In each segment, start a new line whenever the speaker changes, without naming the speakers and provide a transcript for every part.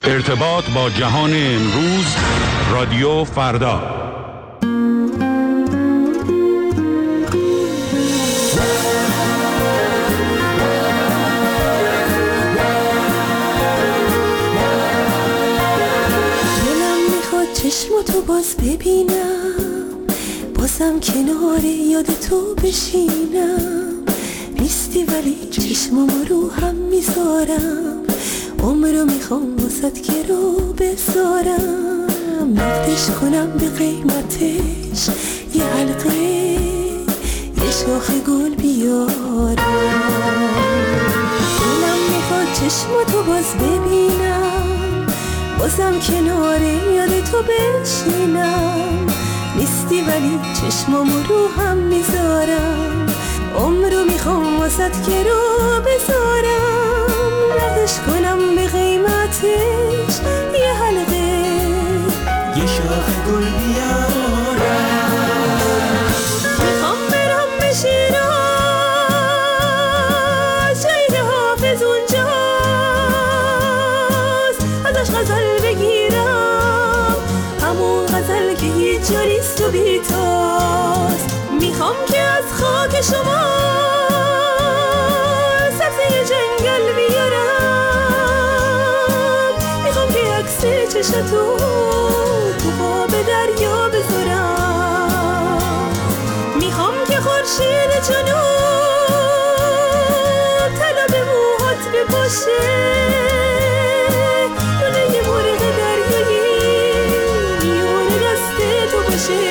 ارتباط با جهان امروز، رادیو فردا.
چشماتو باز ببینم، بازم کنار یاد تو بشینم. نیستی ولی چشمامو رو هم میذارم، عمرو میخوام واسد که رو بذارم. نقدش کنم به قیمتش یه حلقه، یه شاخ گل بیارم. دلم میخواد چشماتو باز ببینم، بازم کنار یاد تو بشینم. نیستی ولی چشمامو رو هم میذارم، عمرو میخوام واسد که رو بذارم. نقدش کنم به قیمتش یه حلقه، یه شاخ گل بیارم. میخوام برم به شیراز، شهید حافظ اونجاست، ازش غزل بگیرم، همون غزل که هیچ جاریست و بیتاست. میخوام که از خاک شما سبزه جنگل بیارم. میخوام که عکس چشتو تو خواب دریا بذارم. میخوام که خورشید جنوب طلا به موهات بپاشه، دونه یه مرغ دریایی میون دست تو باشه.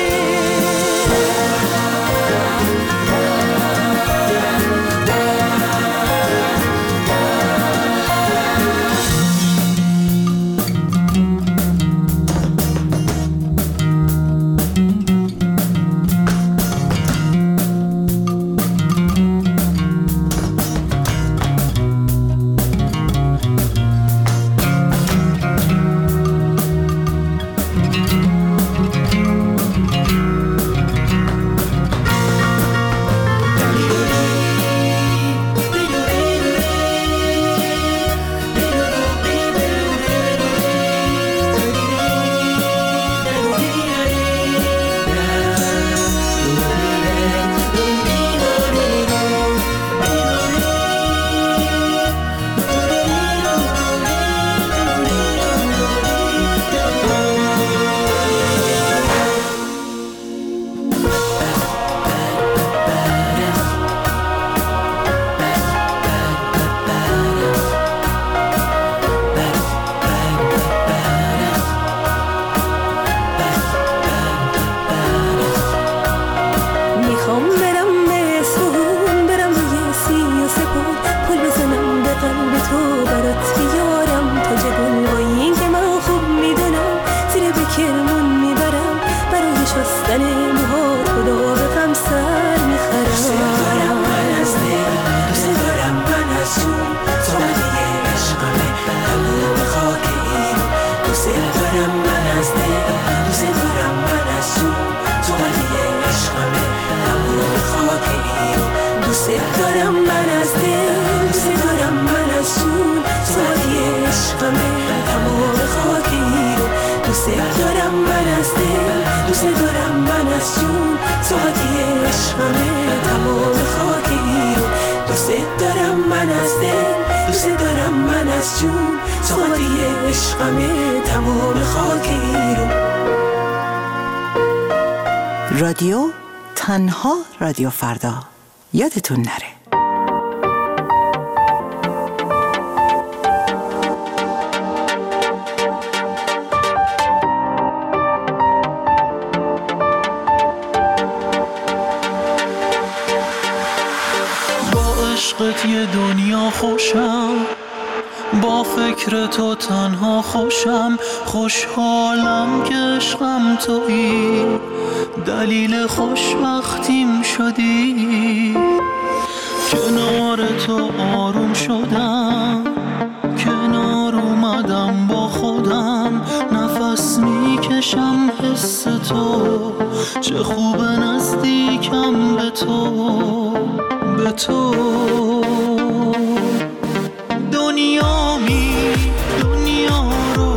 رادیو تنها رادیو فردا، یادتون نره.
با عشقت یه دنیا خوشم، با فکر تو تنها خوشم. خوشحالم که عشقم تویی، دلیل خوشبختیم شدی. کنار تو آروم شدم، کنار اومدم با خودم. نفس میکشم حس تو، چه خوب نزدیکم به تو، به تو. دنیا رو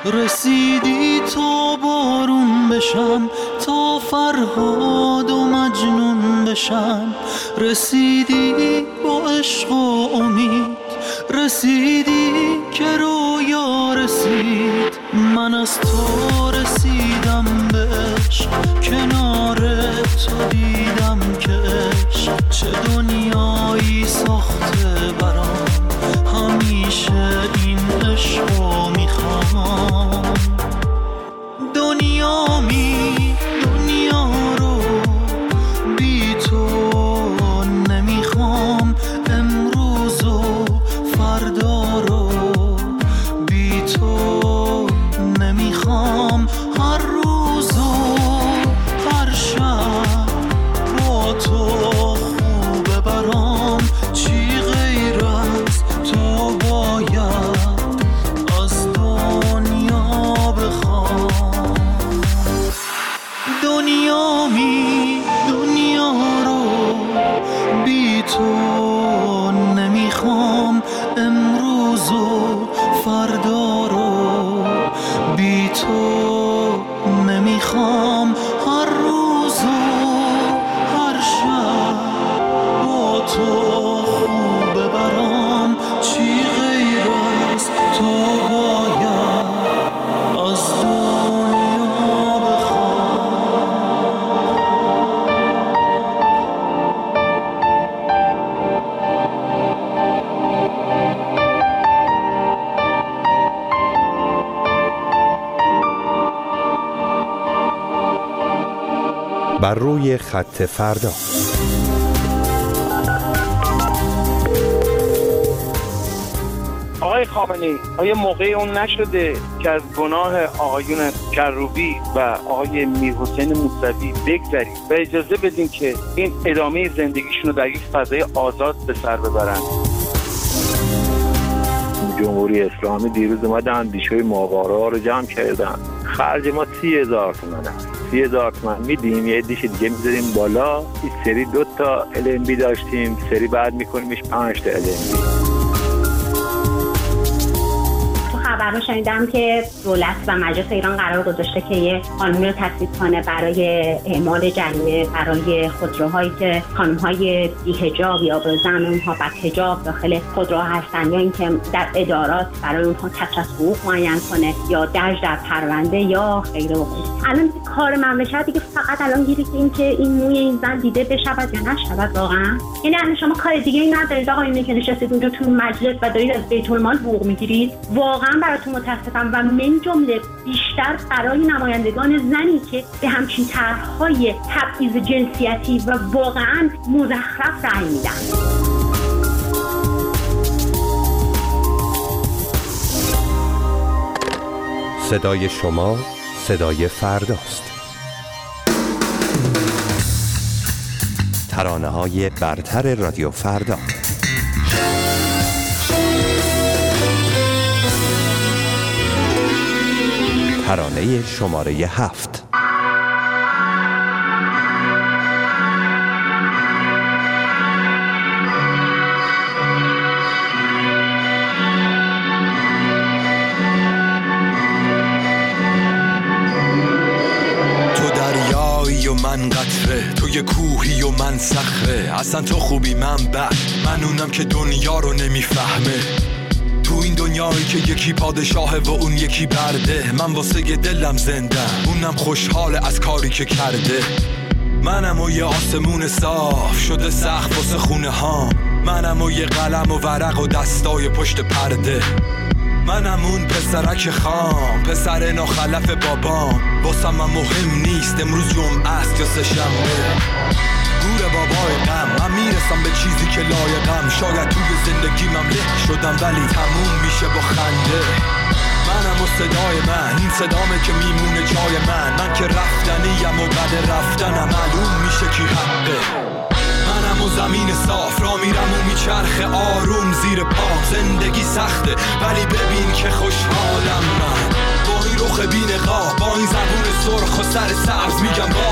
رسیدی تا بارون بشم، تا فرهاد و مجنون بشم. رسیدی با عشق و امید، رسیدی که رویا رسید. من از تو رسیدم به عشق، کنار تو دیدم که عشق چه دنیایی ساخته برام. همیشه این عشقو میخوام. دنیا رو بی تو نمیخوام. امروز و فردا رو بی تو نمیخوام. هر روز و هر شب با تو خوبه برام. چی غیر از تو باید از دنیا بخوام. دنیا رو بی تو نمیخوام. امروز و فردا رو بی تو نمیخوام. هر روز و هر شب با تو خوبه برام. چی غیر از تو باید از دنیا بخوام.
بر روی خط فردا.
آقای خامنه‌ای، آیا موقعی اون نشده که از گناه آقایون کروبی و آقای میرحسین موسوی بگذریم و اجازه بدیم که این ادامه زندگیشون رو در یک فضای آزاد به سر ببرن؟
جمهوری اسلامی دیروز اومدن اندیشه‌های ماهواره رو جمع کردن. خرج ما 30,000 تومنه. 30,000 تومن میدیم، یه عده‌اش دیگه میذاریم بالا. این سری 2 تا LMB داشتیم، سری بعد میکنیمش 5 تا LMB.
خبر شنیدم که دولت و مجلس ایران قرار گذاشته که یه قانون رو تصویب کنه برای اعمال جریمه برای خودروهایی که خانم‌های بی‌حجاب یا به زعم اونها بدحجاب داخل خودروها هستن، یا اینکه در ادارات برای اونها کسر از حقوق معین کنه یا درج در پرونده یا غیره و غیره. الان کار مملکت دیگه فقط الان گیره که اینکه این موی این زن دیده بشود یا نشود واقعا. یعنی الان شما کار دیگه ای ندارید آقا، اینه که نشستید اونجا تو مجلس و دارید از بیت المال حقوق میگیرید. واقعا براتون متاسفم و من جمله بیشتر برای نمایندگان زنی که به همچین طرح‌های تبعیض جنسیتی و واقعا مزخرف رأی میدن.
صدای شما صدای فرداست. ترانه‌های برتر رادیو فردا. ترانه شماره 7.
تو دریایی و من قطره، تو یه کوهی و من صخره. اصلا تو خوبی من بد، من اونم که دنیا رو نمیفهمه. تو این دنیایی که یکی پادشاهه و اون یکی برده، من واسه یه دلم زندم، اونم خوشحاله از کاری که کرده. منم و یه آسمون صاف شده سقف واسه خونه ها، منم و یه قلم و ورق و دستای پشت پرده. منم اون پسرک خام، پسر ناخلف بابام، واسم من مهم نیست امروز جمعه است یا سه‌شنبه. گور بابای غم، من میرسم به چیزی که لایقم. شاید توی زندگیمم له شدم ولی تموم میشه با خنده. منم و صدای من، این صدامه که میمونه جای من که رفتنیم و بعد رفتنم معلوم میشه کی حقه. منم و زمین صاف را میرم و میچرخه آروم زیر پام. زندگی سخته ولی ببین که خوشحالم من، با این رخ بی نقاب، با این زبون سرخ و سر سبز میگم باز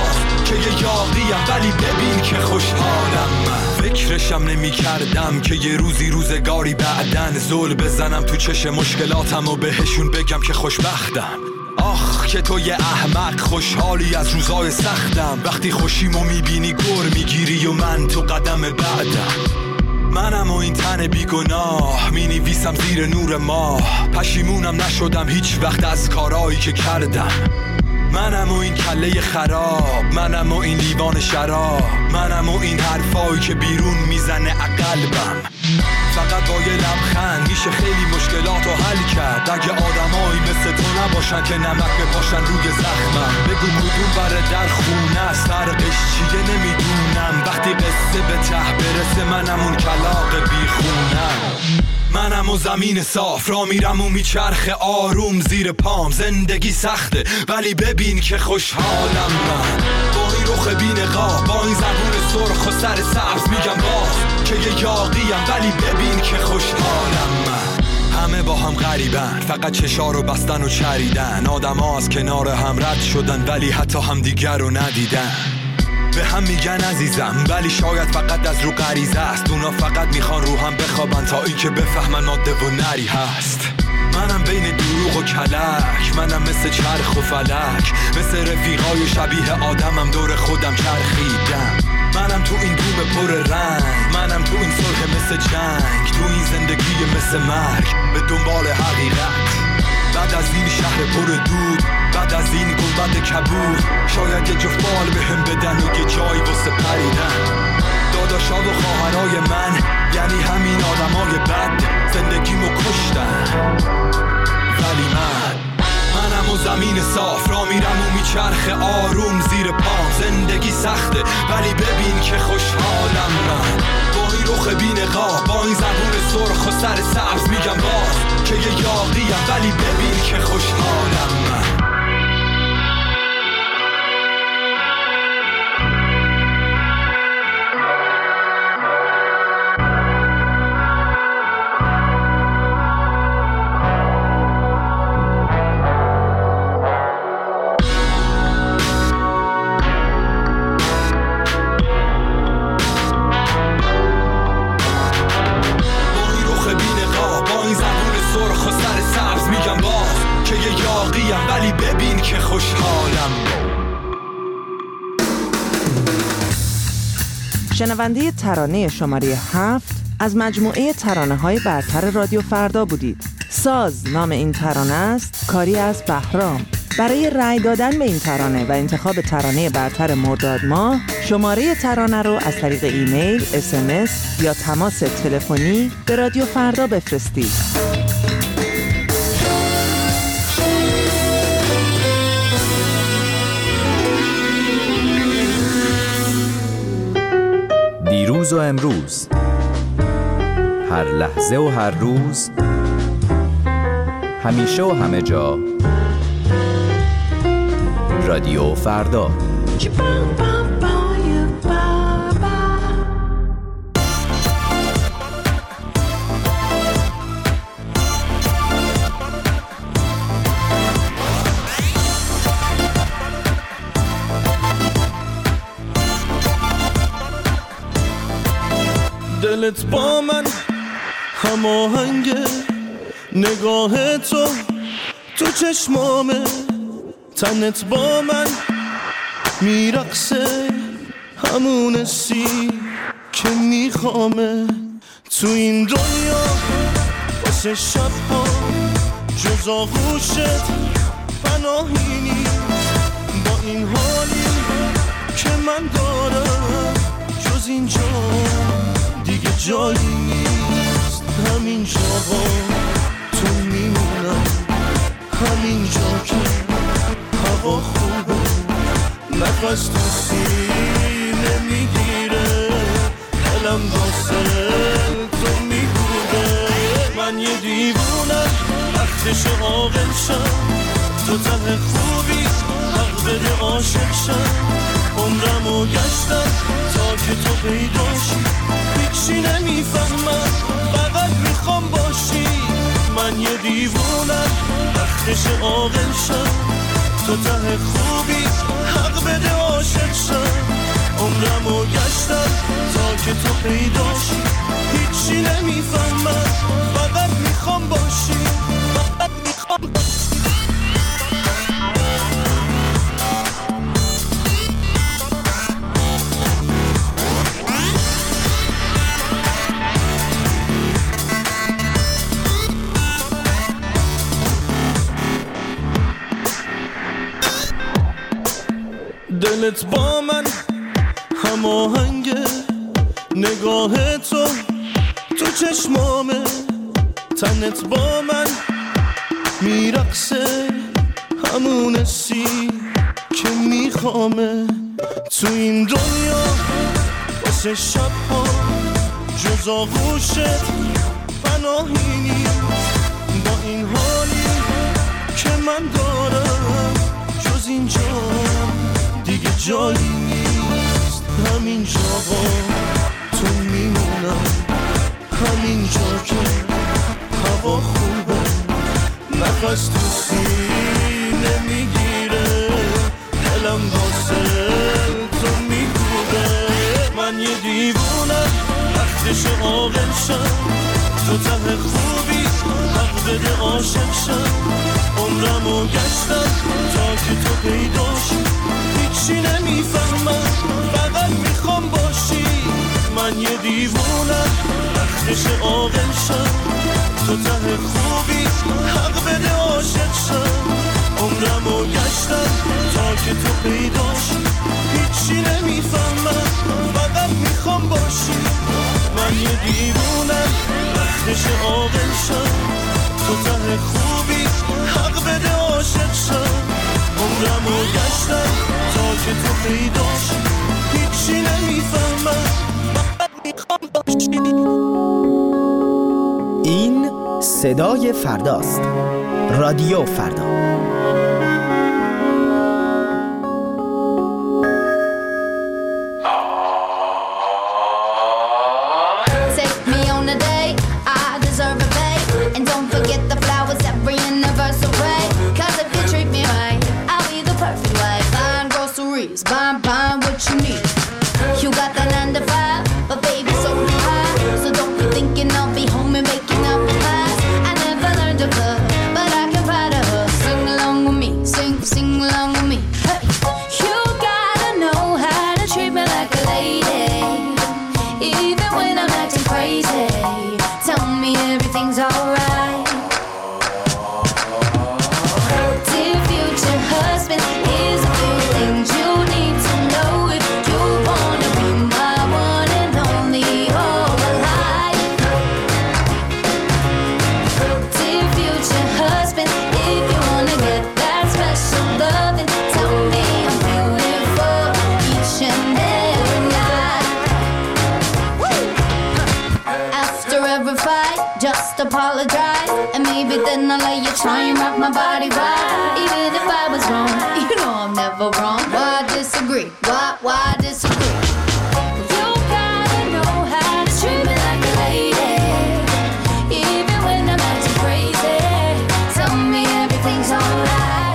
که یه یاغیم ولی ببین که خوشحالم. من فکرشم نمی کردم که یه روزگاری بعدن زل بزنم تو چش مشکلاتم و بهشون بگم که خوشبختم. آخ که تو یه احمق خوشحالی از روزای سختم، وقتی خوشیمو میبینی گر میگیری و من تو قدم بعدم. منم و این تن بیگناه مینویسم زیر نور ماه، پشیمونم نشدم هیچ وقت از کارایی که کردم. منم و این کله خراب، منم و این لیوان شراب، منم و این حرفایی که بیرون میزنه قلبم. فقط با یه لبخند میشه خیلی مشکلاتو حل کرد. اگه آدمایی مثل تو نباشن که نمک بپاشن روی زخمم، بگو کدوم بره در خونه است، فرقش چیه نمیدونم. وقتی قصه به ته برسه منم اون کلاغ بیخونم. منم و زمین صاف را میرم و میچرخه آروم زیر پام. زندگی سخته ولی ببین که خوشحالم. من با این رخ بی‌نقاب، با این زبون سرخ و سر سبز میگم باز که یه یاغیم ولی ببین که خوشحالم. من همه با هم غریبن، فقط چشا رو بستن و چریدن. آدم ها از کنار هم رد شدن ولی حتی هم دیگر رو ندیدن. به هم میگن عزیزم ولی شاید فقط از رو غریزه است. اونا فقط میخوان رو هم بخوابن تا این که بفهمن ماده و نری هست. منم بین دروغ و کلک، منم مثل چرخ و فلک، مثل رفیقای شبیه آدمم دور خودم چرخیدم. منم تو این دوم پر رنگ، منم تو این صلح مثل جنگ، تو این زندگی مثل مرگ به دنبال حقیقت. بعد از این شهر پر دود، بعد از این گنبد کبود، شاید یه جفت بال بهم بدن و یه جایی واسه پریدن. داداشا و خواهرای من یعنی همین آدمای بد، زندگیمو کشتن ولی منم و زمین صاف را میرم و میچرخه آروم زیر پام. زندگی سخته ولی ببین که خوشحالم. من با این رخ بی‌نقاب، با این زبون سرخ و سر سبز میگم باز که یه یاغیم ولی ببین که خوشحالم. من ولی ببین که خوشحالم.
شنونده ترانه شماره 7 از مجموعه ترانه‌های برتر رادیو فردا بودید. ساز نام این ترانه است، کاری از بهرام. برای رأی دادن به این ترانه و انتخاب ترانه برتر مرداد ماه، شماره ترانه رو از طریق ایمیل، SMS یا تماس تلفنی به رادیو فردا بفرستید.
دیروز و امروز، هر لحظه و هر روز، همیشه و همه جا، رادیو فردا.
دلت با من هماهنگه، نگاه تو چشمامه، تنت با من میرقصه، همون سی که میخوامه. تو این دنیا واسه شبها جز آغوشت پناهی نیست. با این حالی که من دارم جز اینجا دیگه جایی نیست. همین جاها تو میمونم، همین جا که هوا خوبه، نفس تو سینه میگیره، دلم واسه تو میگوده. من یه دیوونم وقتش عاقل شم، تو ته خوبی حق بده عاشق شم. عمرمو گشتم تا که تو پیداشی، هیچی نمیفهمم فقط میخوام باشی. من یه دیوونم وقتش عاقل شم، تو ته خوبی حق بده عاشق شم. عمرمو گشتم تا که تو پیداشی، هیچی نمیفهمم فقط میخوام باشی، فقط میخوام باشی. دلت با من هماهنگه، نگاه تو چشمامه، تنت با من میرقصه، همون حسی که میخوامه. تو این دنیا واسه شبها جز آغوشت پناهی نیست، با این حالی که من دارم جز اینجا دیگه جایی نیست. همینجا با تو میمونم، همینجا که هوا خوبه، نفس تو سینه میگیره، دلم واسه تو میگوده. من یه دیوونم وقتش عاقل شم، تو ته خوبی حق بده عاشق شم. عمرمو گشتم تا که تو پیداشی، هیچی نمیفهمم فقط میخوام باشی. من یه دیوونم وقتش عاقل شم، تو ته خوبی حق بده عاشق شم. عمرمو گشتم تا که تو پیداشی، هیچی نمیفهمم فقط میخوام باشی. من یه دیوونم وقتش عاقل شم، تو ته خوبی حق بده عاشق شم. عمرمو گشتم تا که تو پیداشی، هیچی نمیفهمم فقط میخوام باشی.
این صدای فرداست. رادیو فردا.
Buying what you need. You got that 9 to 5, but baby so high. So don't be thinking I'll be home and making up pies. I never learned to cook, but I can write a hook. Sing along with me, sing along with me. Hey. You gotta know how to treat me like a lady, even when I'm acting crazy. Tell me everything's alright. Dear future husband, here's a few things you need to know if you wanna be my one and only all my life. Dear future husband, if you wanna get that special loving, tell me I'm beautiful each and every night. After every fight, just apologize, and maybe then I'll let you try and rock my body right. Even if I was wrong, you know I'm never wrong. Why disagree? Why disagree? You gotta know how to treat me like a lady, even when I'm acting crazy. Tell me everything's alright.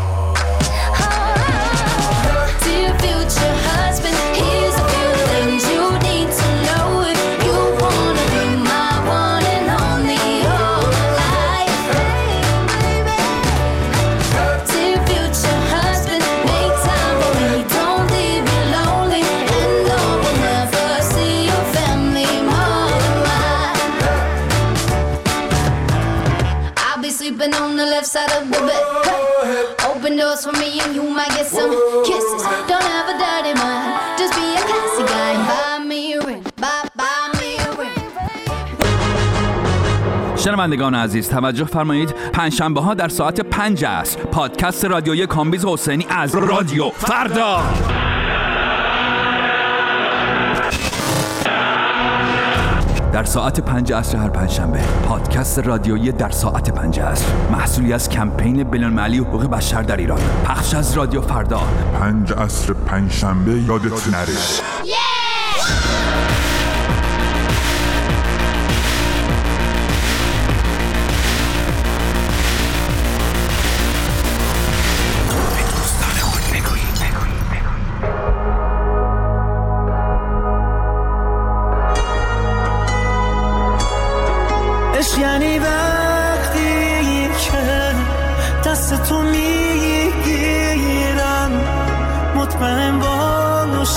Dear future husband, here's a few things you need to know if you wanna be my one and only all my life. Dear future husband, make time for me, don't leave me lonely, and no one never see your family more than mine. I'll be sleeping on the left side of the bed. Hey. Open doors for me and you might get some kisses. Don't have a dirty mind, just be a classy guy and buy me a ring, buy me a ring.
شنوندگان عزیز توجه فرمایید، پنجشنبه ها در ساعت 5 عصر پادکست رادیویی کامبیز حسینی از رادیو فردا. در ساعت 5 عصر هر پنجشنبه پادکست رادیویی در ساعت 5 عصر، محصولی از کمپین بین‌المللی حقوق بشر در ایران، پخش از رادیو فردا.
5 عصر پنجشنبه یادت نره.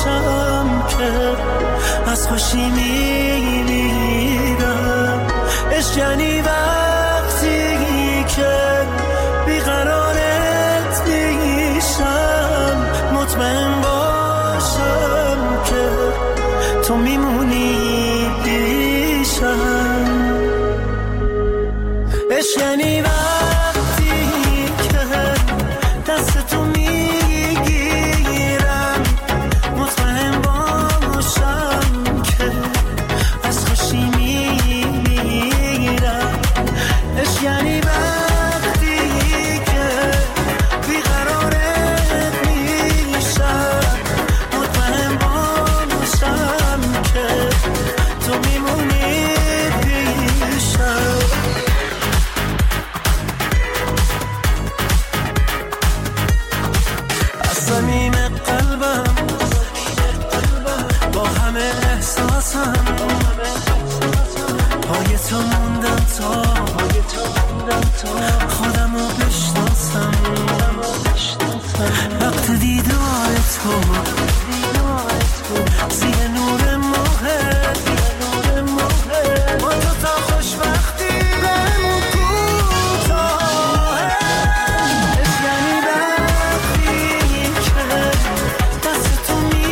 باشم که از خوشی میمیرم. عشق یعنی وقتی که بیقرارت میشم، مطمئن باشم که تو میمونی پیشم. عشق یعنی وقتی که دست تو میگیرم، مطمئن باشم که از خوشی میمیرم. عشق یعنی وقتی که بیقرارت میشم، مطمئن باشم که تو میمونی پیشم. از صمیم قلبم با همه احساسم پای تو موندم تا خودمو بشناسم. وقت دیدار تو زیر نور ماهت، با تو تا خوشبختی بهمون کوتاهه. عشق یعنی وقتی که دست تو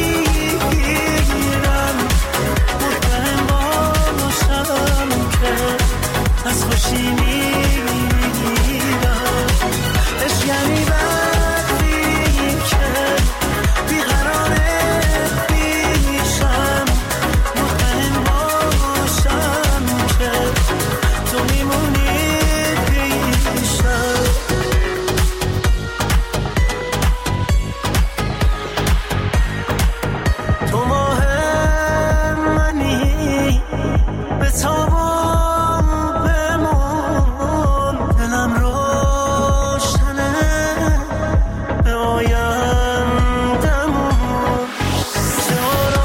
میگیرم، مطمئن باشم که از خوشی میمیرم. عشق یعنی وقتی که بیقرارت میشم، مطمئن باشم که تو میمونی پیشم. تو ماه منی به تابم بمون، دلم روشنه به آیندمون. چه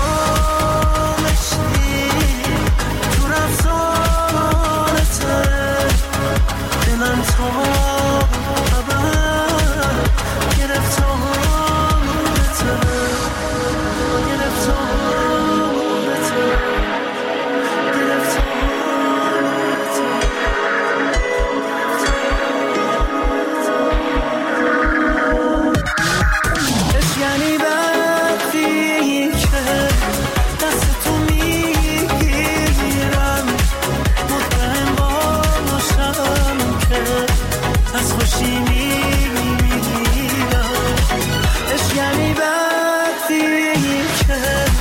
آرامشی تو رفتارته، دلم تا ابد گرفتارته. عشق یعنی وقتی که دست تو میگیرم، مطمئن باشم که از خوشی میمیرم. عشق یعنی وقتی که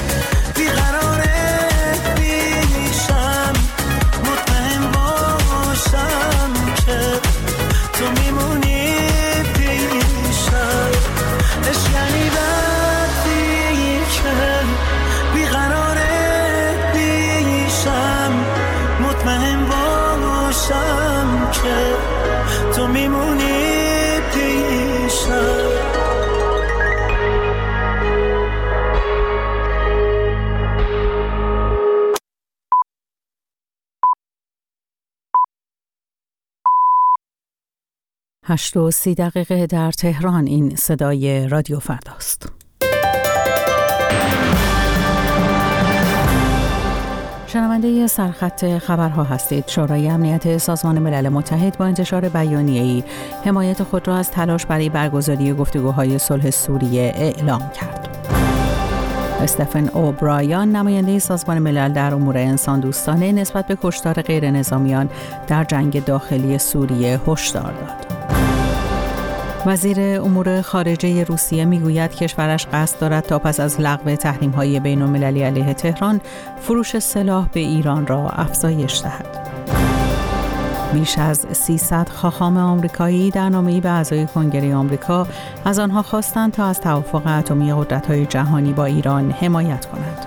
بیقرارت میشم، مطمئن باشم که تو میمونی پیشم. عشق یعنی وقتی که بیقرارت میشم، مطمئن باشم که تو میمونی پیشم.
هشت و 30 دقیقه در تهران. این صدای رادیو فرداست. شنونده سرخط خبرها هستید. شورای امنیت سازمان ملل متحد با انتشار بیانیه‌ای حمایت خود را از تلاش برای برگزاری گفتگوهای صلح سوریه اعلام کرد. استفن اوبرایان نماینده سازمان ملل در امور انسان دوستانه نسبت به کشتار غیر نظامیان در جنگ داخلی سوریه هشدار داد. وزیر امور خارجه روسیه میگوید کشورش قصد دارد تا پس از لغو تحریم‌های بین‌المللی علیه تهران فروش سلاح به ایران را افزایش دهد. بیش از 300 خاخام آمریکایی در نامه‌ای به اعضای کنگره آمریکا از آنها خواستند تا از توافق اتمی قدرت‌های جهانی با ایران حمایت کنند.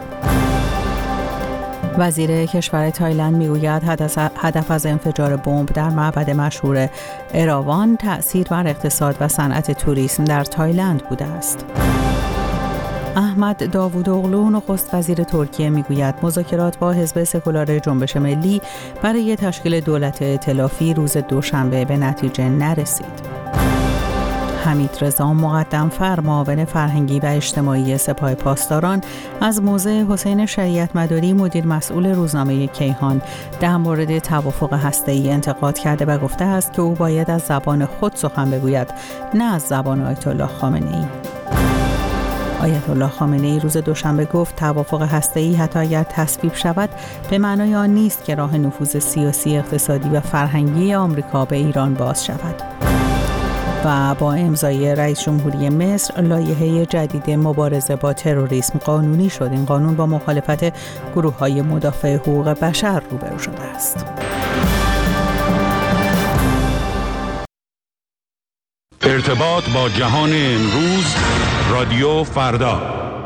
وزیر کشور تایلند میگوید هدف از انفجار بمب در معبد مشهور اراوان تأثیر بر اقتصاد و صنعت توریسم در تایلند بوده است. احمد داوودوغلو نخست وزیر ترکیه میگوید مذاکرات با حزب سکولار جنبش ملی برای تشکیل دولت ائتلافی روز دوشنبه به نتیجه نرسید. حمیدرضا مقدم‌فر معاون فرهنگی و اجتماعی سپاه پاسداران از موضع حسین شریعت‌مداری مدیر مسئول روزنامه کیهان در مورد توافق هسته‌ای انتقاد کرده و گفته است که او باید از زبان خود سخن بگوید، نه از زبان آیت الله خامنه‌ای. آیت الله خامنه‌ای روز دوشنبه گفت توافق هسته‌ای حتی اگر تصویب شود به معنای آن نیست که راه نفوذ سیاسی، اقتصادی و فرهنگی آمریکا به ایران باز شود. و با امضای رئیس جمهوری مصر لایحه جدید مبارزه با تروریسم قانونی شد. این قانون با مخالفت گروه‌های مدافع حقوق بشر روبرو شده است.
ارتباط با جهان امروز، رادیو فردا.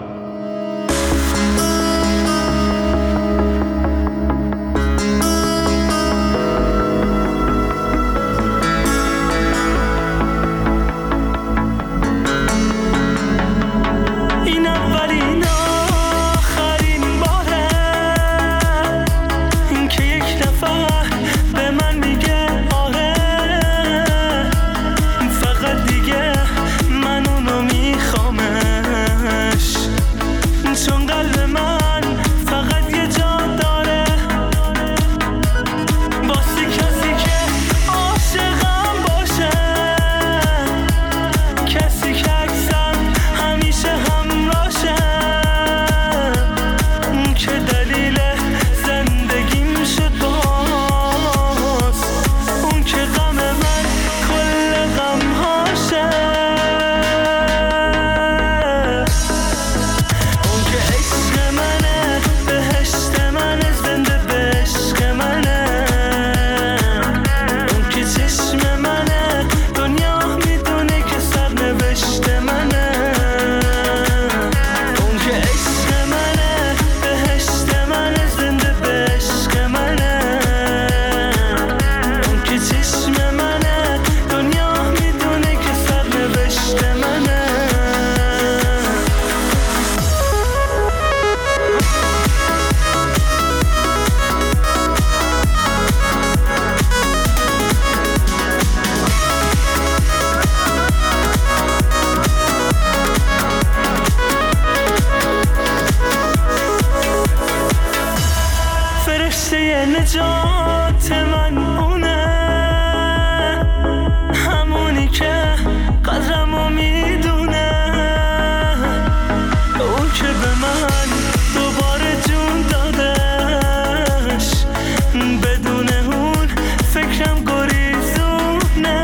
نجات من اونه، همونی که قدرمو میدونه، اون که به من دوباره جون دادش، بدون اون فکرم گریزونه.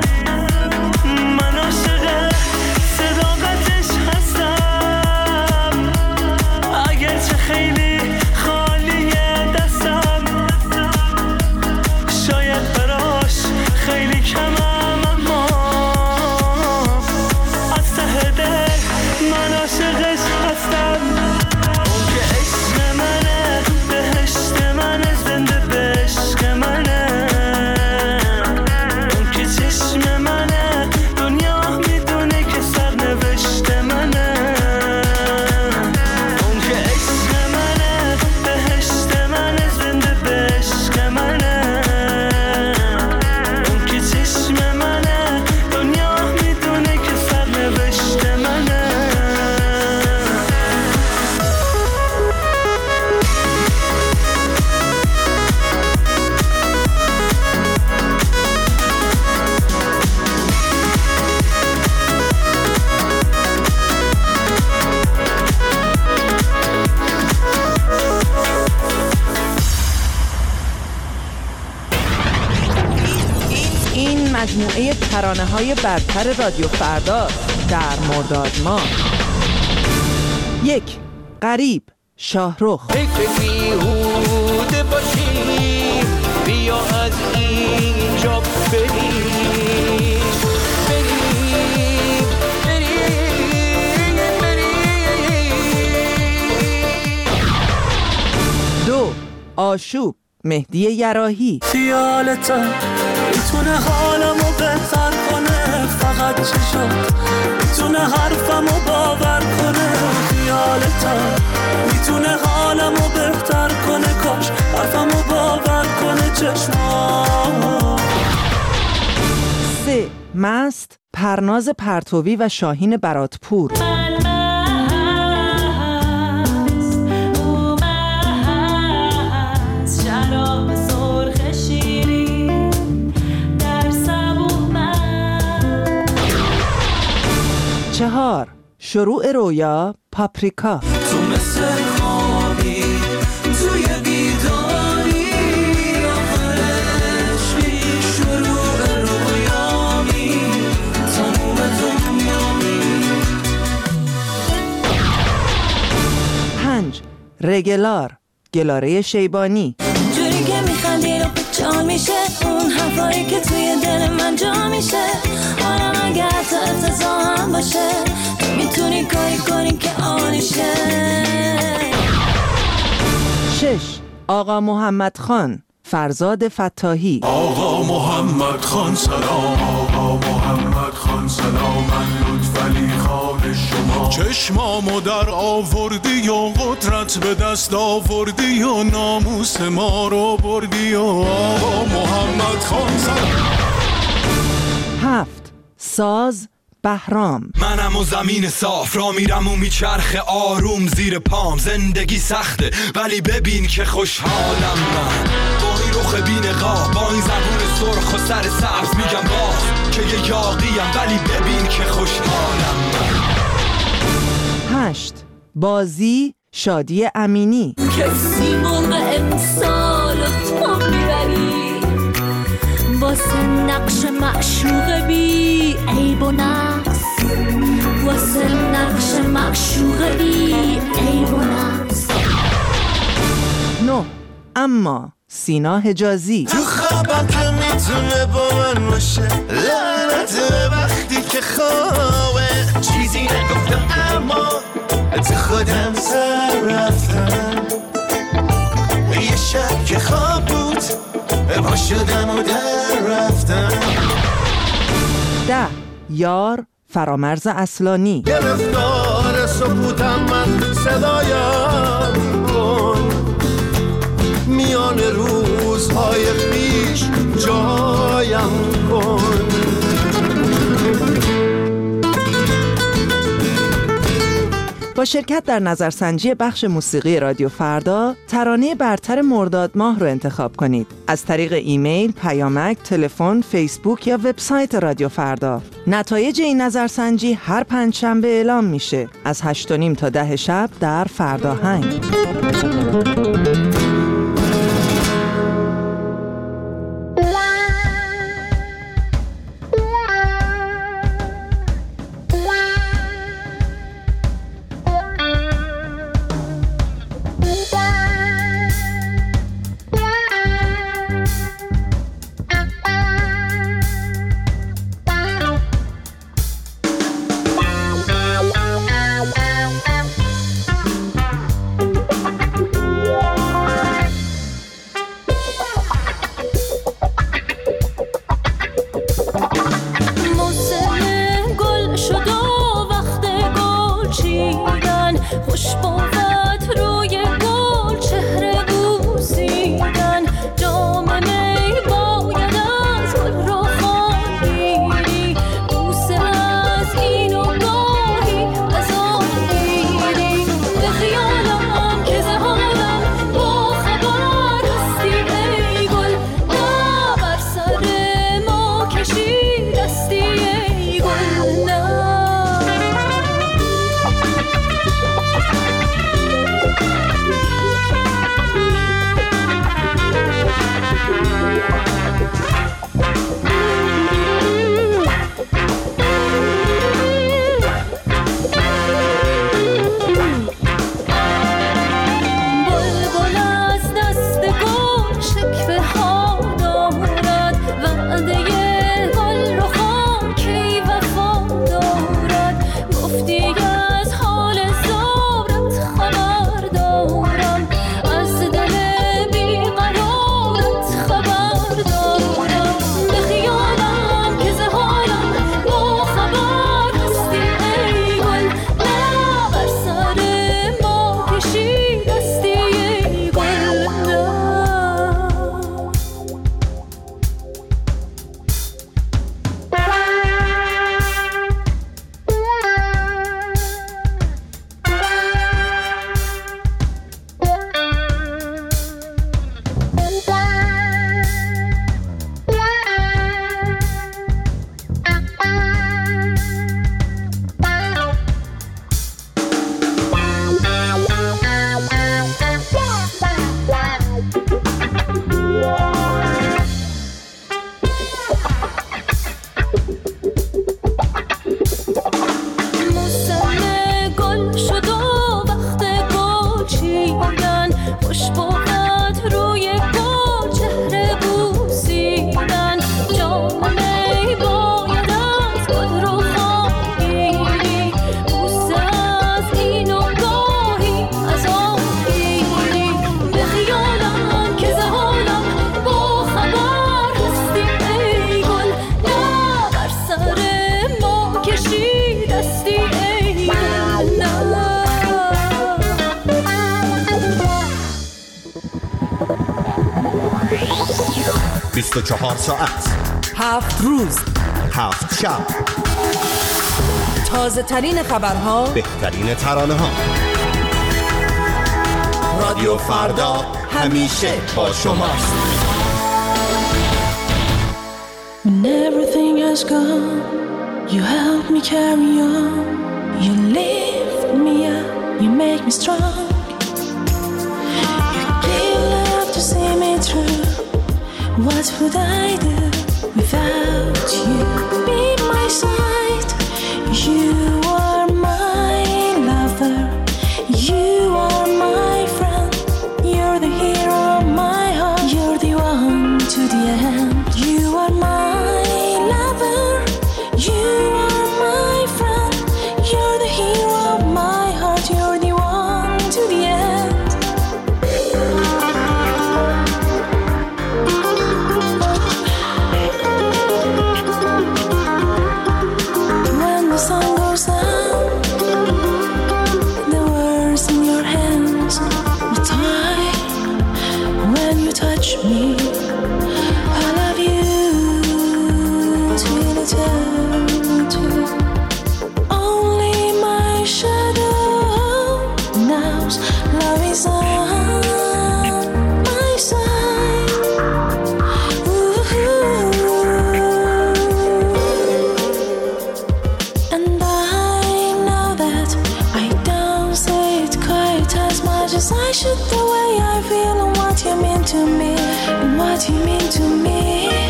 من عاشق صداقتش هستم، اگرچه خیلی
مجموعه ترانه‌های برتر رادیو فردا در مرداد ماه. 1. غریب، شاهرخ.
فکر بیهوده باشی، بیا از اینجا بریم، بریم، بریم، بریم.
2. آشوب، مهدی یراحی.
خیالتا میتونه حالمو بهتر کنه، فقط چی شد میتونه حرفمو باور کنه. خیالتا میتونه حالمو بهتر کنه، کاش حرفمو باور کنه چشمام.
3. مست، پرناز پرتوی و شاهین براتپور. چهار، شروع رویا، پاپریکا.
تو مثل خوابی توی بیداری، آخرشی شروع رویامی، تموم دنیامی.
5، رگلار، گلاره شیبانی.
جوری که میخندی رو جا میشه، اون حرفایی که توی دل من جا میشه. حالا اگر تو افتضاح هم باشه، تو میتونی کاری کنی که آنیشه.
6، آقا محمد خان، فرزاد فتاحی.
آقا محمد خان سلام، آقا محمد خان سلام، من لطفعلی خان شما. چشمامو در آوردی و قدرت به دست آوردی و ناموس ما رو بردی و آقا محمد خان سلام.
7، ساز، بهرام.
منم و زمین صاف را میرم و میچرخه آروم زیر پام. زندگی سخته ولی ببین که خوشحالم من، با این رخ بی‌نقاب، با این زبون سرخ و سر سبز میگم باز که یه یاقیم، ولی ببین که خوشحالم من.
8، بازی، شادی امینی.
کسی موقع امسال تو میبری، واسه نقش معشوق بی عیب و نقص، واسه نقش معشوق بی عیب و نقص.
9، اما، سینا حجازی.
تو خوابم که میتونه با من باشه، لعنت وقتی که خوابه. چیزی نگفتم اما تو خودم سر رفتم، یه شب که خواب بود پا شدم و در رفتم.
10، یار، فرامرز اصلانی.
گرفتار سکوتم من، صدایم کن میان روزهای پیش، جایم کن.
با شرکت در نظرسنجی بخش موسیقی رادیو فردا، ترانه برتر مرداد ماه رو انتخاب کنید. از طریق ایمیل، پیامک، تلفن، فیسبوک یا وبسایت رادیو فردا. نتایج این نظرسنجی هر پنجشنبه اعلام میشه از 8:30 تا 10 شب در فرداهنگ.
24 ساعت
7 روز
7 شب
تازه ترین خبرها،
بهترین ترانه ها. رادیو فردا همیشه با شماست.
When everything has gone, you help me carry on. You lift me up, you make me strong. You give love to see me through. What would I do without you? Be my side. You are my lover. You are my friend. You're the hero of my heart. You're the one to the end. You are my lover. You are my friend. You're the hero of my heart. You're the one to the end. When the sun goes down, the words in your hands will tie. When you touch me, I love you till eternity. Only my shadow knows love is on my side. And I know that I don't say it quite as much as I should. The way I feel and what you mean to me, and what you mean to me,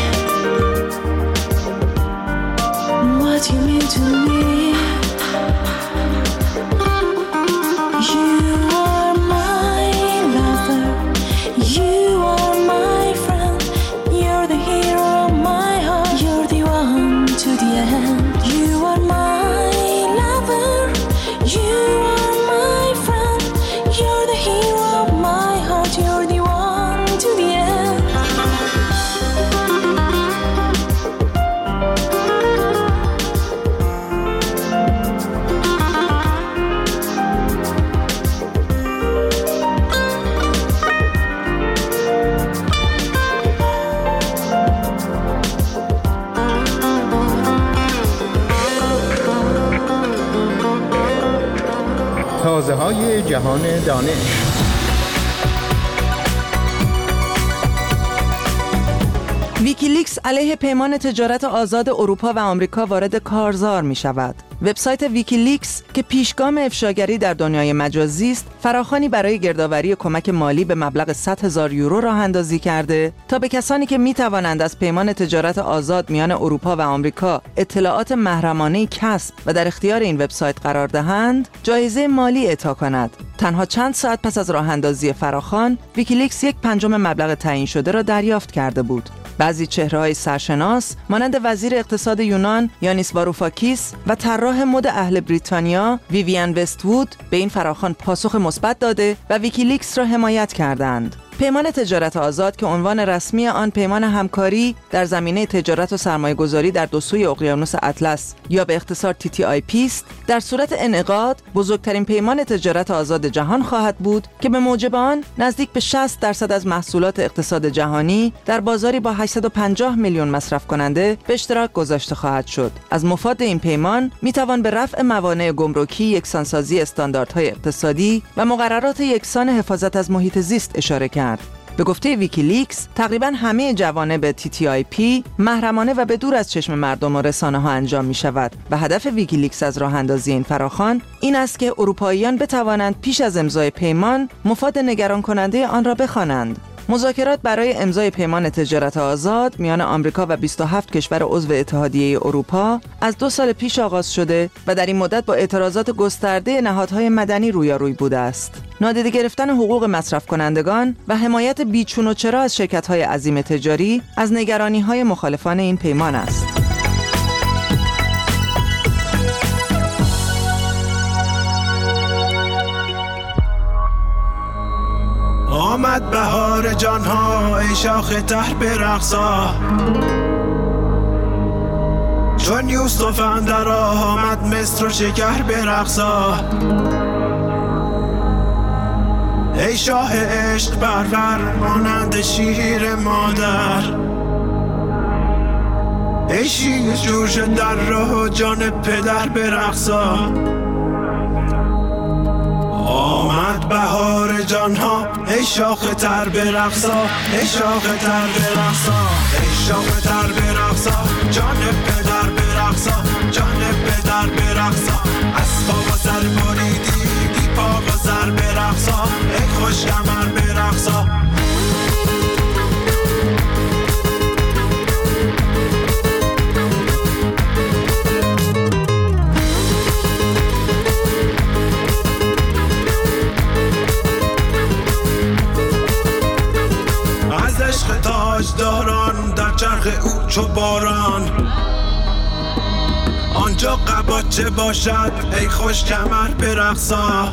and what you mean to me. You are my lover. You are my friend. You're the hero of my heart. You're the one to the end. You are my lover. You are my friend. You're the hero of my heart. You're the one to the end.
تازه های جهان دانش.
ویکیلیکس علیه پیمان تجارت آزاد اروپا و آمریکا وارد کارزار می شود. وبسایت ویکیلیکس که پیشگام افشاگری در دنیای مجازی است، فراخوانی برای گردآوری کمک مالی به مبلغ 100,000 یورو راه اندازی کرده تا به کسانی که می توانند از پیمان تجارت آزاد میان اروپا و آمریکا اطلاعات محرمانه کسب و در اختیار این وبسایت قرار دهند، جایزه مالی اعطا کند. تنها چند ساعت پس از راه اندازی فراخوان، ویکیلیکس 1/5 مبلغ تعیین شده را دریافت کرده بود. بعضی چهره‌های سرشناس مانند وزیر اقتصاد یونان یانیس واروفاکیس و طراح مد اهل بریتانیا ویویان وست‌وود به این فراخوان پاسخ مثبت داده و ویکیلیکس را حمایت کردند. پیمان تجارت آزاد که عنوان رسمی آن پیمان همکاری در زمینه تجارت و سرمایه‌گذاری در دو سوی اقیانوس اطلس یا به اختصار TTIP است، در صورت انعقاد بزرگترین پیمان تجارت آزاد جهان خواهد بود که به موجب آن نزدیک به 60% از محصولات اقتصاد جهانی در بازاری با 850 میلیون مصرف کننده به اشتراک گذاشته خواهد شد. از مفاد این پیمان میتوان به رفع موانع گمرکی، یکسانسازی استانداردهای اقتصادی و مقررات یکسان حفاظت از محیط زیست اشاره کرد. به گفته ویکیلیکس، تقریباً همه جوانب TTIP محرمانه و به دور از چشم مردم و رسانه ها انجام می شود و هدف ویکیلیکس از راه اندازی این فراخوان این است که اروپاییان بتوانند پیش از امضای پیمان مفاد نگران کننده آن را بخوانند. مذاکرات برای امضای پیمان تجارت آزاد میان آمریکا و 27 کشور عضو اتحادیه اروپا از 2 سال پیش آغاز شده و در این مدت با اعتراضات گسترده نهادهای مدنی رویاروی بوده است. نادیده گرفتن حقوق مصرف کنندگان و حمایت بیچون و چرا از شرکت‌های عظیم تجاری از نگرانی‌های مخالفان این پیمان است.
آمد بهار جانها ای شاخ تر برقصا، چون یوسف اندر آمد مصر و شکر برقصا. ای شاه عشق پرور مانند شیر مادر، عشقی جور شد در راه جان پدر برقصا. آمد بهار جانها ای شاخ تر برقصا، ای شاخ تر برقصا، ای شاخ تر برقصا، جان پدر برقصا، جان پدر برقصا. از پا و سر بریدی بی پا و سر برقصا، ای خوش کمر برقصا. عشق تاجداران در چرخ او چو باران، آنجا قباچه باشد ای خوش کمر برقصا.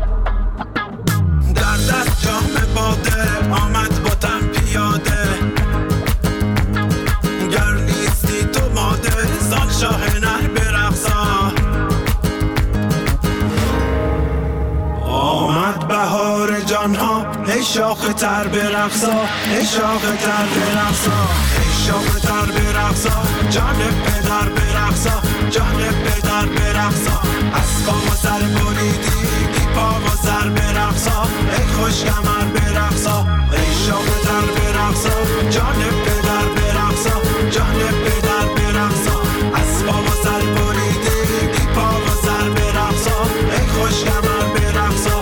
در دست جام باده آمد با تن پیاده، گر نیستی تو ماده زان شاه نر برقصا. آمد بهار جانها ای شاخ تر برقصا، ای شاخ تر برقصا، ای شاخ تر برقصا، جان پدر برقصا، جان پدر برقصا. از پا و سر بریدی بی پا و سر برقصا، ای خوش کمر برقصا، ای شاخ تر برقصا، جان پدر برقصا، جان پدر برقصا. از پا و سر بریدی بی پا و سر برقصا، ای خوش کمر برقصا.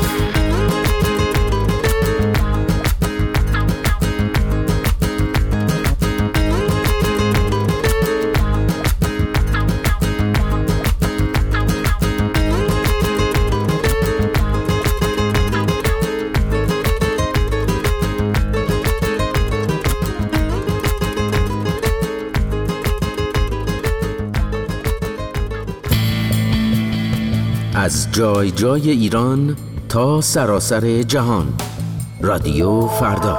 از جای جای ایران تا سراسر جهان، رادیو فردا.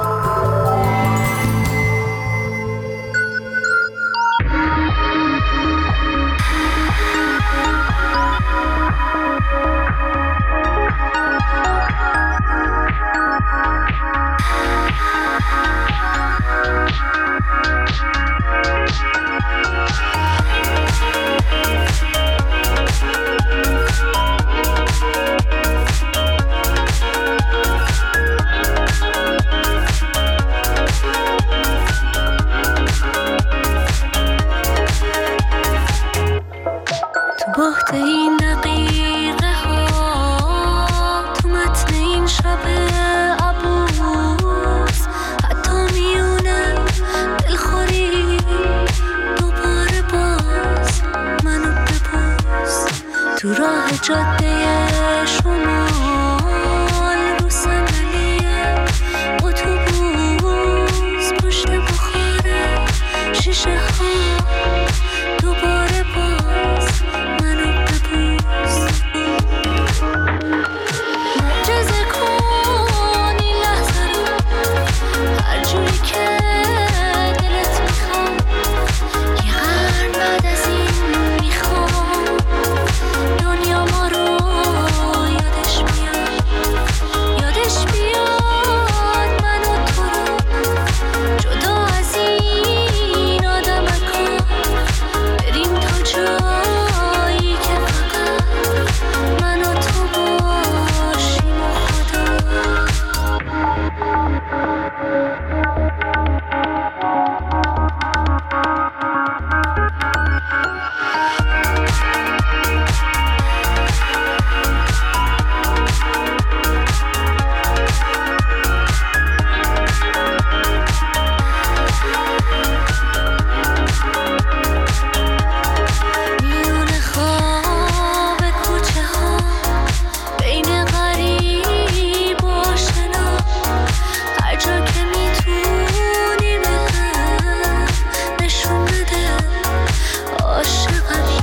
عاشقم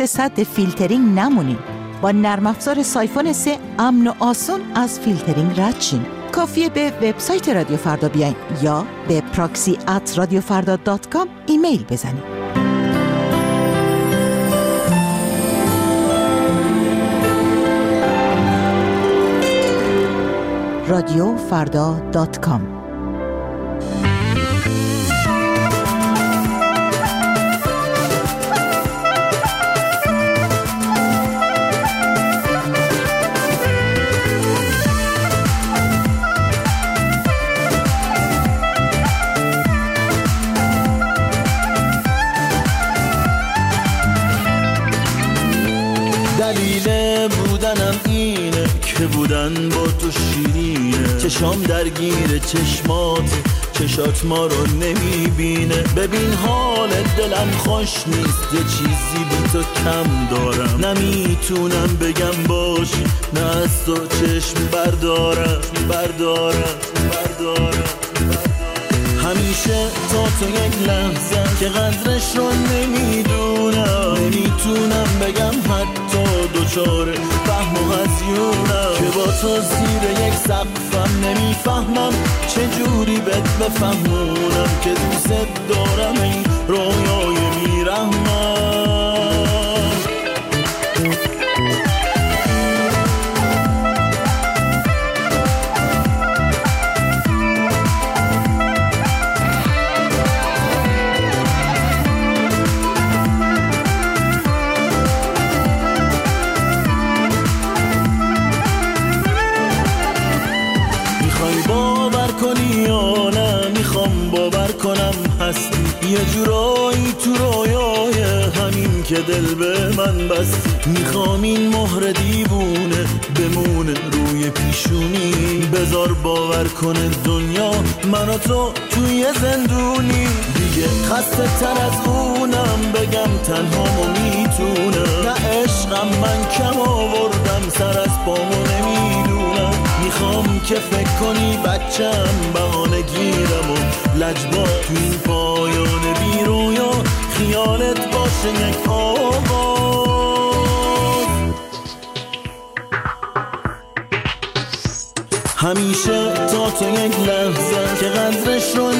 پشت سد فیلترینگ نمونین. با نرم افزار سایفون 3 امن و آسون از فیلترینگ رد شین. کافیه به وبسایت رادیو فردا بیاین یا به proxy@radiofarda.com ایمیل بزنین. radiofarda.com.
دلیل بودنم اینه که بودن با تو شیرینه، چشام درگیر چشمات، چشات ما رو نمیبینه. ببین حال دلم خوش نیست، یه چیزی بی تو کم دارم، نمیتونم بگم باشی، نه از تو چشم بردارم. همیشه تا تو یک لحظه که قدرش رو نمیتونم بگم حتی دوچاره فهم و هزیونم، که با تو زیر یک سقفم نمیفهمم چجوری بهت بفهمونم که دوست دارم این رویای میرحمم. باور کنم هستی یه جورایی تو رویای همین که دل به من بستی. میخوام این مهر دیوونه بمونه روی پیشونی، بذار باور کنه دنیا من و تو توی زندونی. دیگه خسته تر از اونم بگم تنهامو میتونم، نه عشقم من کم آوردم سر از پامو نمیدونم. میخوام که فکر کنی بچم بهانه گیرم و لجبا تو این پایان بی رویا خیالت باشه یک آغاز. همیشه تا تو یک لحظه که قدرش رو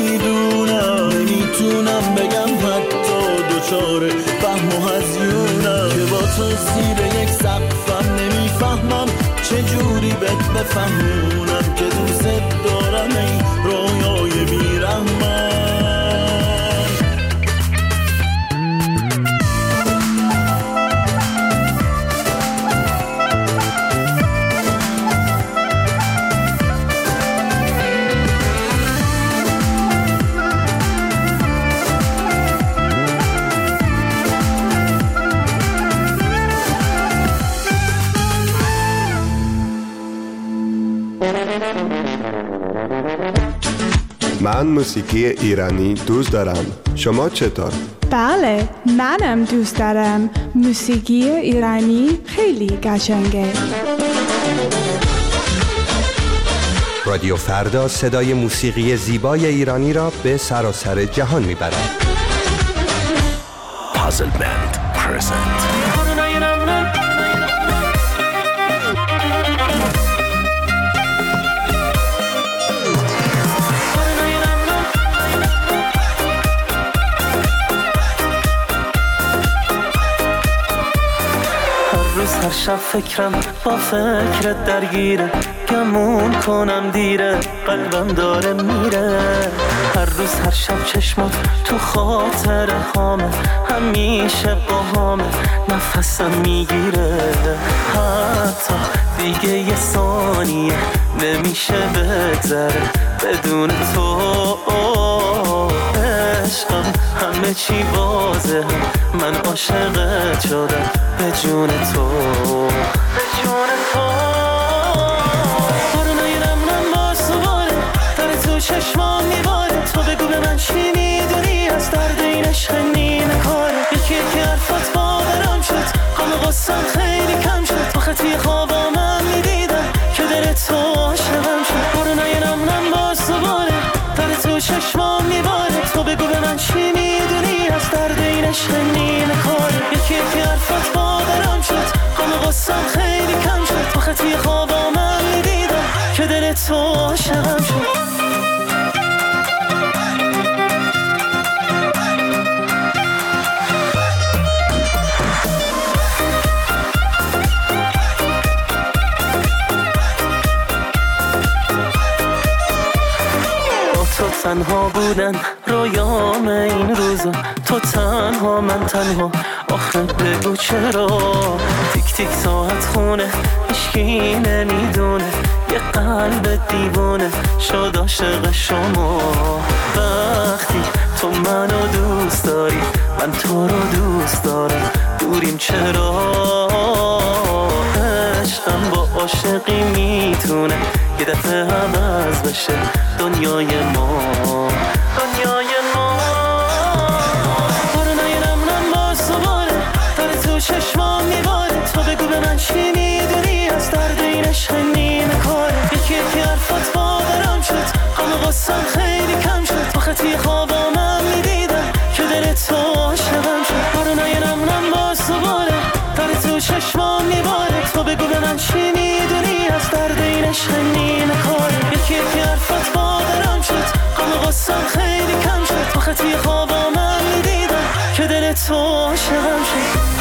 نمیتونم بگم حتی دوچاره فهم و هزیونم، که با تو زیر یک سقفم نمیفهمم چجوری بهت بفهمونم که دوست دارم این رویای بیرحمم.
من موسیقی ایرانی دوست دارم. شما چطور؟
بله، منم دوست دارم. موسیقی ایرانی خیلی قشنگه.
رادیو فردا صدای موسیقی زیبای ایرانی را به سراسر جهان میبرد.
پازل بند پرزنت.
هر شب فکرم با فکرت درگیره، گمون کنم دیره قلبم داره میره. هر روز هر شب چشمات تو خاطر هامه، همیشه با هامه نفسم میگیره. حتی دیگه یه ثانیه نمیشه بگذره بدون تو. عشقم همه چی واضحه، من عاشقت شدم به جون تو. بارونای نم باز دوباره داره تو چشمام میباره. تو بگو به من چی میدونی از درد این عشق نیمه کاره. یکی یکی حرفات باورم شد، غم غصم خیلی کم شد. آخه توی خوابا من میدیدم که دل تو عاشقم شد. بارونای نم باز دوباره داره تو چشمام میباره. تو بگو به من چی میدونی از درد این عشق نیمه کاره. یکی یکی قصم خیلی کم شد تو خطی خوابا من میدیدم که دل تو عاشقم شد تو تنها بودن رویام این روزا تو تنها من تنها آخه بگو چرا تیک تیک ساعت خونه هیچکی نمیدونه یه قلب دیوونه شد عاشق شما وقتی تو منو دوست داری من تو رو دوست دارم دوریم چرا عشقم با عاشقی میتونه یه دفعه عوض بشه دنیای ما برو نیرم باز دوباره داره تو چشمام میباره تو بگو به من چی میدونی از درد این عشق نیمه کاره یکی یکی حرفات باورم شد غم غصم خیلی کم شد تو خطی خوابا من میدیدم که دل تو عاشقم شد برو نیرم باز دوباره داره تو چشمام میباره تو بگو به من چی میدونی از درد این عشق نیمه کاره یکی یکی حرفات باورم شد غم غصم خیلی کم شد تو خطی خوابا من میدیدم که دل تو عاشقم شد